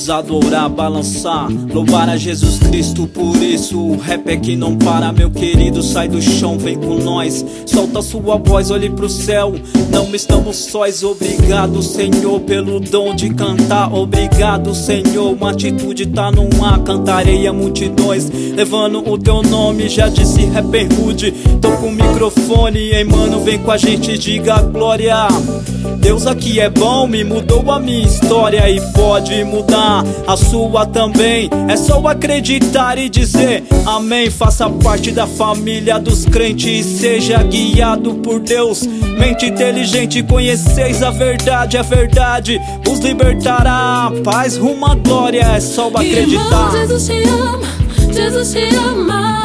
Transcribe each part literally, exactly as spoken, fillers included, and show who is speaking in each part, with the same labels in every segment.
Speaker 1: ousado orar, balançar, louvar a Jesus Cristo. Por isso o rap é que não para, meu querido. Sai do chão, vem com nós, solta sua voz, olhe pro céu. Não estamos sós. Obrigado, Senhor, pelo dom de cantar. Obrigado, Senhor, uma atitude tá no ar. Cantarei a multidões, levando o teu nome. Já disse rapper rude, tô com o microfone. Ei mano, vem com a gente, diga glória. Deus aqui é bom, me mudou a minha história e pode mudar a sua também. É só acreditar e dizer amém. Faça parte da família dos crentes e seja guiado por Deus. Mente inteligente, conheceis a verdade. A verdade os libertará. Paz rumo à glória, é só acreditar.
Speaker 2: Irmão, Jesus te ama, Jesus te ama.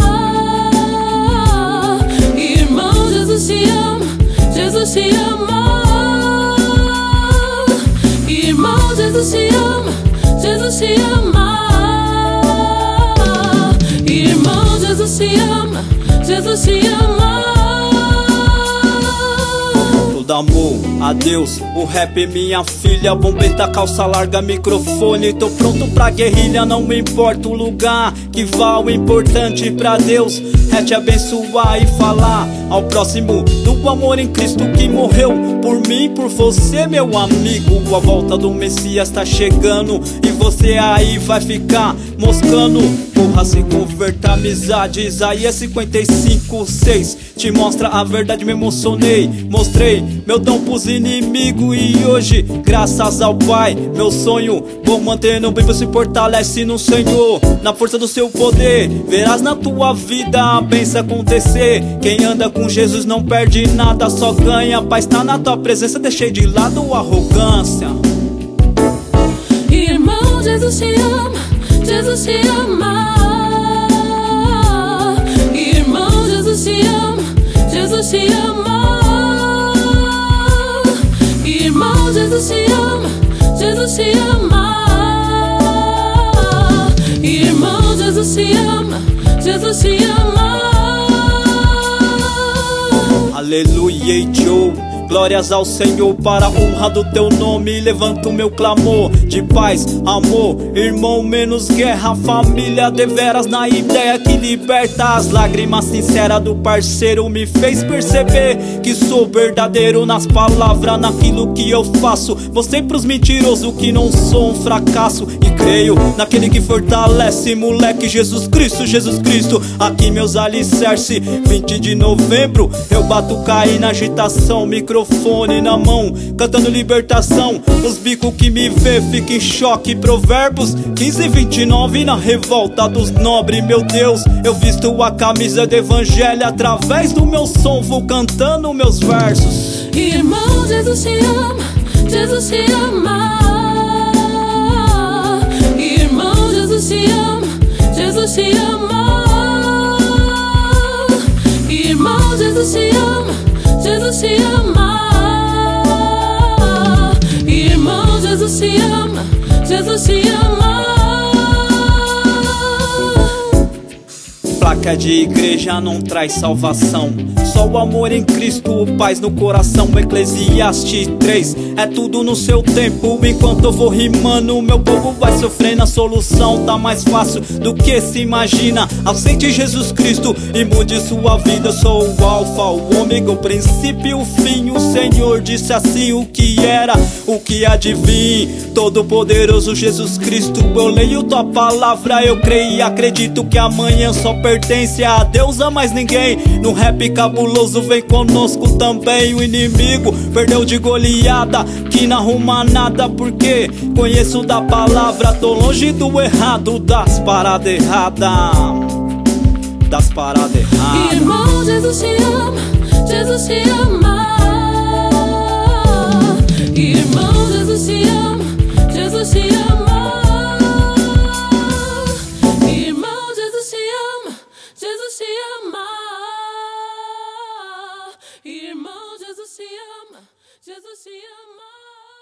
Speaker 2: Irmão, Jesus te ama, Jesus te ama. Irmão, Jesus te ama, Jesus te ama. Irmão, Jesus te ama, Jesus te ama.
Speaker 1: Todo amor a Deus, o rap minha filha. Bombeta, calça larga, microfone. Tô pronto pra guerrilha, não me importa o lugar que vá. O importante pra Deus é te abençoar e falar ao próximo do amor em Cristo que morreu por mim, por você, meu amigo. A volta do Messias tá chegando e você aí vai ficar moscando. Porra, se converta, amizade. Isaías cinquenta e cinco, seis te mostra a verdade, me emocionei. Mostrei meu dom pros inimigos e hoje, graças ao Pai, meu sonho vou manter no bem, se fortalece no Senhor. Na força do seu poder, verás na tua vida a bênção acontecer. Quem anda com Jesus não perde nada, só ganha. Paz tá na tua presença, deixei de lado a arrogância.
Speaker 2: Irmão, Jesus te ama, Jesus te ama. Irmão, Jesus te ama, Jesus te ama. Irmão, Jesus te ama, Jesus te ama. Irmão, Jesus te ama, Jesus te ama.
Speaker 1: Aleluia, e Joe. Glórias ao Senhor para a honra do teu nome. Levanto o meu clamor de paz, amor, irmão, menos guerra. Família deveras na ideia que liberta. As lágrimas sinceras do parceiro me fez perceber que sou verdadeiro nas palavras, naquilo que eu faço. Mostrei pros mentirosos que não sou um fracasso e creio naquele que fortalece, moleque. Jesus Cristo, Jesus Cristo, aqui meus alicerces. Vinte de novembro eu bato cair na agitação, microfone na mão, cantando libertação. Os bicos que me vê ficam em choque. Provérbios quinze, vinte e nove, na revolta dos nobres. Meu Deus, eu visto a camisa do evangelho. Através do meu som vou cantando meus versos.
Speaker 2: Irmão, Jesus te ama, Jesus te ama. Irmão, Jesus te ama, Jesus te ama. Irmão, Jesus te ama, Jesus te ama. Irmão, Jesus te ama, Jesus te ama.
Speaker 1: Placa de igreja não traz salvação, só o amor em Cristo, paz no coração. Eclesiastes três, é tudo no seu tempo. Enquanto eu vou rimando, meu povo vai sofrendo. A solução tá mais fácil do que se imagina. Aceite Jesus Cristo e mude sua vida. Eu sou o alfa, o ômega, o princípio e o fim. O Senhor disse assim: o que era, o que há de vir. Todo poderoso Jesus Cristo, eu leio tua palavra, eu creio e acredito que amanhã só pertence a Deus, a mais ninguém. No rap cabuloso vem conosco também. O inimigo perdeu de goleada, que não arruma nada, porque conheço da palavra. Tô longe do errado, das paradas erradas, das paradas erradas.
Speaker 2: Irmão, Jesus te ama, Jesus te ama. Irmão, Jesus te ama, Jesus te ama. Irmão, Jesus te ama, Jesus te ama. Irmão, Jesus te ama, Jesus te ama.